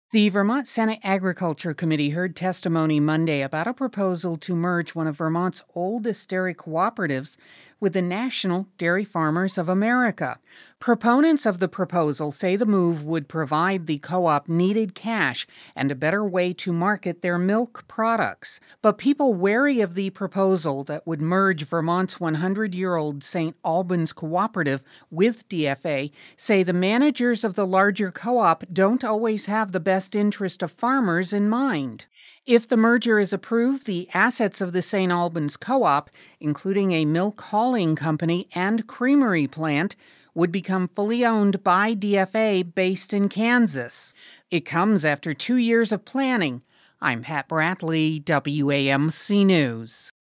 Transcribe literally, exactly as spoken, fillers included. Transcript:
The Vermont Senate Agriculture Committee heard testimony Monday about a proposal to merge one of Vermont's oldest dairy cooperatives with the National Dairy Farmers of America. Proponents of the proposal say the move would provide the co-op needed cash and a better way to market their milk products. But people wary of the proposal that would merge Vermont's one hundred year old Saint Albans cooperative with D F A say the managers of the larger co-op don't always have the best interest of farmers in mind. If the merger is approved, the assets of the Saint Albans Co-op, including a milk hauling company and creamery plant, would become fully owned by D F A based in Kansas. It comes after two years of planning. I'm Pat Bradley, W A M C News.